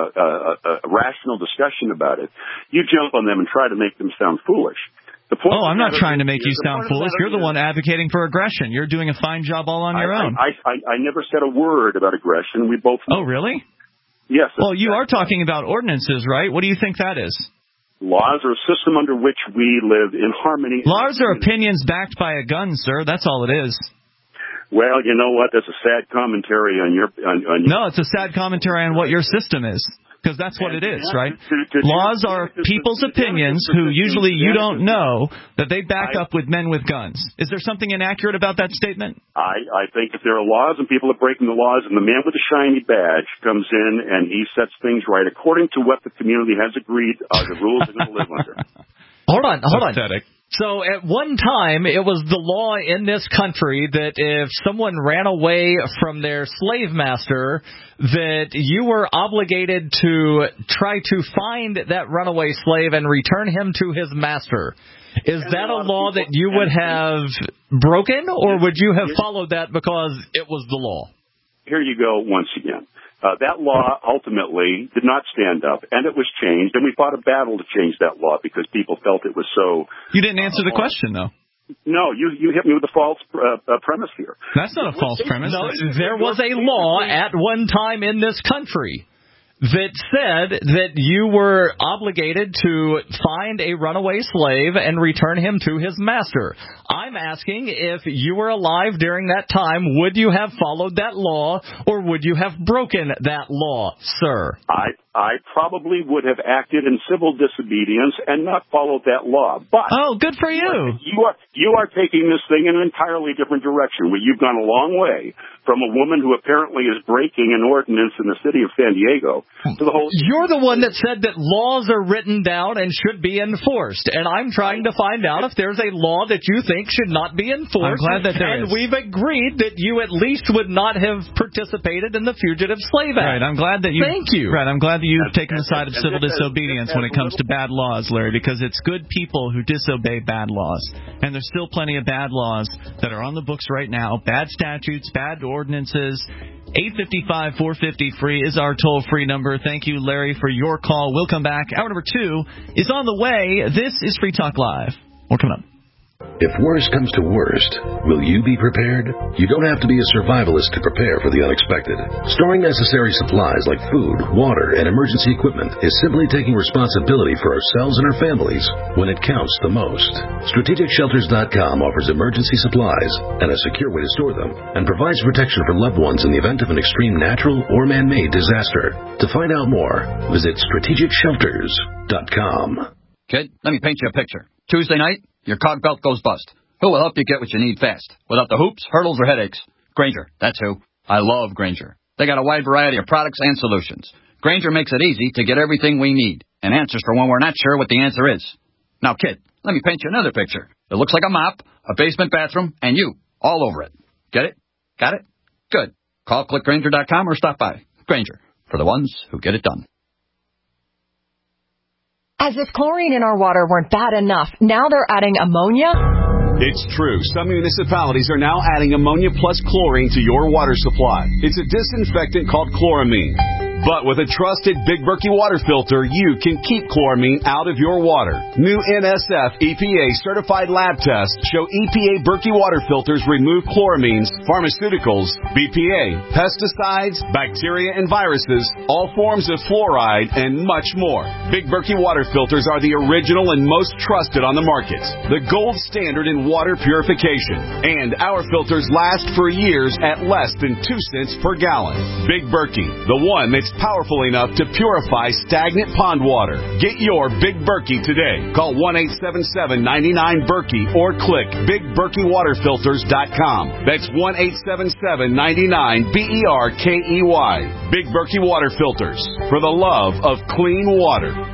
a rational discussion about it, you jump on them and try to make them sound foolish. I'm not trying to make you sound foolish. You're the one advocating for aggression. You're doing a fine job all on your own. I never said a word about aggression. We both know. Oh, really? Yes. Well, you are talking about ordinances, right? What do you think that is? Laws are a system under which we live in harmony. Laws are opinions backed by a gun, sir. That's all it is. Well, you know what? That's a sad commentary on your... No, it's a sad commentary on what your system is. Because that's what it is, right? Laws are people's opinions who usually you don't know that they back up with men with guns. Is there something inaccurate about that statement? I think if there are laws and people are breaking the laws and the man with the shiny badge comes in and he sets things right according to what the community has agreed are the rules they're going to live under. Hold on. So at one time, it was the law in this country that if someone ran away from their slave master, that you were obligated to try to find that runaway slave and return him to his master. Is that a law that you would have broken, or would you have followed that because it was the law? Here you go once again. That law ultimately did not stand up, and it was changed, and we fought a battle to change that law because people felt it was so... You didn't answer the question, though. No, you hit me with a false premise here. That's not a false premise. No, there was a law at one time in this country that said that you were obligated to find a runaway slave and return him to his master. I'm asking, if you were alive during that time, would you have followed that law, or would you have broken that law, sir? I probably would have acted in civil disobedience and not followed that law. But good for you. You are taking this thing in an entirely different direction. You've gone a long way from a woman who apparently is breaking an ordinance in the city of San Diego to the whole... You're the one that said that laws are written down and should be enforced, and I'm trying to find out if there's a law that you think should not be enforced. I'm glad that there is. We've agreed that you at least would not have participated in the Fugitive Slave Act. Right, I'm glad that you... Thank you. Right, I'm glad that you've taken the side of civil disobedience when it comes to bad laws, Larry, because it's good people who disobey bad laws. And there's still plenty of bad laws that are on the books right now, bad statutes, bad ordinances. 855-450-FREE is our toll-free number. Thank you, Larry, for your call. We'll come back. Hour number 2 is on the way. This is Free Talk Live. More coming up. If worst comes to worst, will you be prepared? You don't have to be a survivalist to prepare for the unexpected. Storing necessary supplies like food, water, and emergency equipment is simply taking responsibility for ourselves and our families when it counts the most. StrategicShelters.com offers emergency supplies and a secure way to store them, and provides protection for loved ones in the event of an extreme natural or man-made disaster. To find out more, visit StrategicShelters.com. Kid, let me paint you a picture. Tuesday night, your cog belt goes bust. Who will help you get what you need fast, without the hoops, hurdles, or headaches? Grainger, that's who. I love Grainger. They got a wide variety of products and solutions. Grainger makes it easy to get everything we need, and answers for when we're not sure what the answer is. Now, kid, let me paint you another picture. It looks like a mop, a basement bathroom, and you, all over it. Get it? Got it? Good. Call clickgrainger.com or stop by. Grainger, for the ones who get it done. As if chlorine in our water weren't bad enough, now they're adding ammonia? It's true. Some municipalities are now adding ammonia plus chlorine to your water supply. It's a disinfectant called chloramine. But with a trusted Big Berkey water filter, you can keep chloramine out of your water. New NSF EPA certified lab tests show EPA Berkey water filters remove chloramines, pharmaceuticals, BPA, pesticides, bacteria and viruses, all forms of fluoride, and much more. Big Berkey water filters are the original and most trusted on the market. The gold standard in water purification. And our filters last for years at less than 2 cents per gallon. Big Berkey, the one that's powerful enough to purify stagnant pond water. Get your Big Berkey today. Call 1-877-99-BERKEY or click BigBerkeyWaterFilters.com. That's 1-877-99-BERKEY. Big Berkey Water Filters, for the love of clean water.